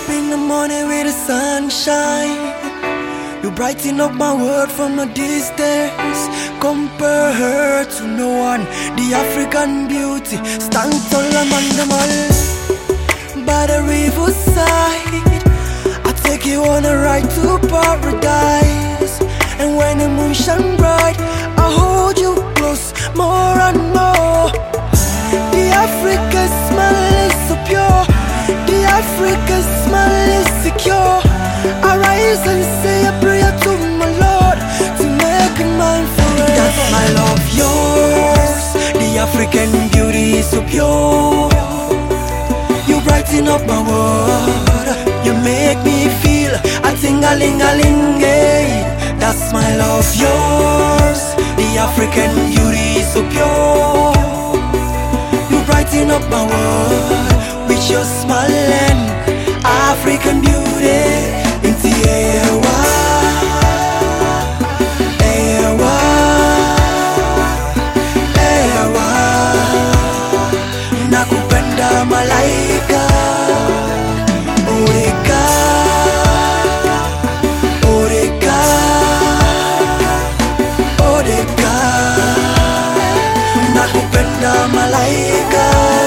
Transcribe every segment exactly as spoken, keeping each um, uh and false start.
up in the morning with the sunshine. You brighten up my world from a distance. Compare her to no one. The African beauty stand tall among them all. By the riverside, I take you on a ride to paradise. And when the moon shine bright, I hold you close more and more. The African smile is so pure. The African smile is secure. I rise and say a prayer to my Lord to make it mine forever. That's my love, yours. The African beauty is so pure. You brighten up my world. You make me feel a ting-a-ling-a-ling, hey. That's my love, yours. The African beauty is so pure. You brighten up my world with your smile and African beauty. Into ewa, ewa, ewa. Nakupenda malaika. Oreka, oreka, oreka. Nakupenda malaika.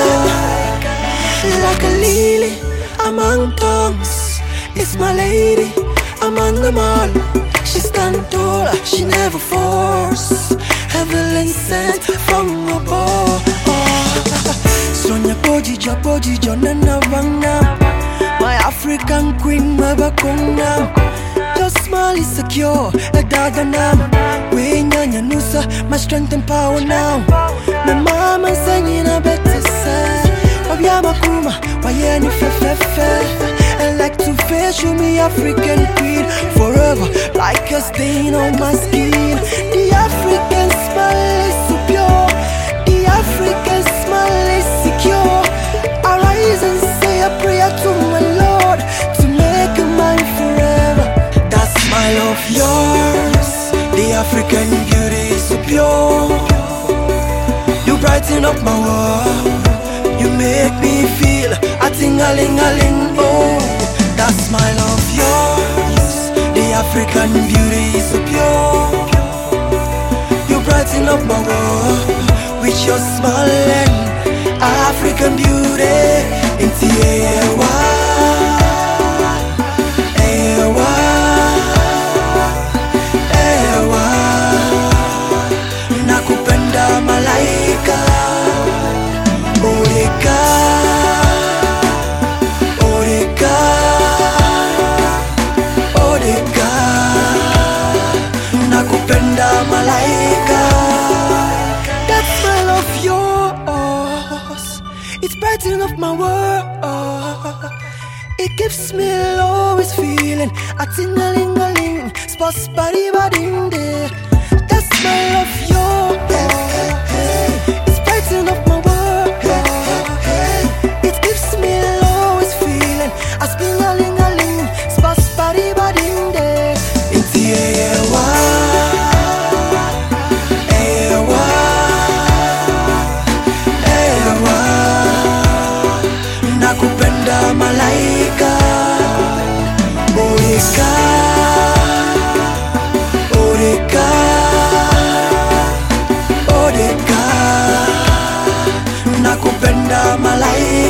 Like a lily among tongues, it's my lady among them all. She stand tall, she never falls. Heaven sent from above. Sonia Bojija, Bojija, Nana Vanga. My African queen, my bakuna. Your smile is secure, a daganam. We nyanya nusa, my strength and power now. My mama singing a better side. Wabyama kuma, wayeni fefefe. And like to face you, me African queen. Forever, like a stain on my skin. The African smile is so pure. The African smile is secure. I rise and say a prayer to my Lord to make it mine forever. That's my love, yours. The African beauty is so pure. You brighten up my world. You make me feel a ting-a-ling-a-ling, oh. That's my love, yours. The African beauty is so pure. You brighten up my world with your smile and African beauty. Into ewa, ewa, ewa. Nakupenda malaika. Oreka, oreka, oreka. Nakupenda malaika. That's my love, yours. It's brightening up my world. It gives me always feeling a ting-a-ling-a-ling. Spots body body in there. That's my love, yours. It's brightening up my world. It gives me always feeling a ting-a-ling-a-ling. Spots body body in there. Into ewa, ewa, ewa. Nakupenda malaika. Oreka, oreka, oreka. Nakupenda malaika.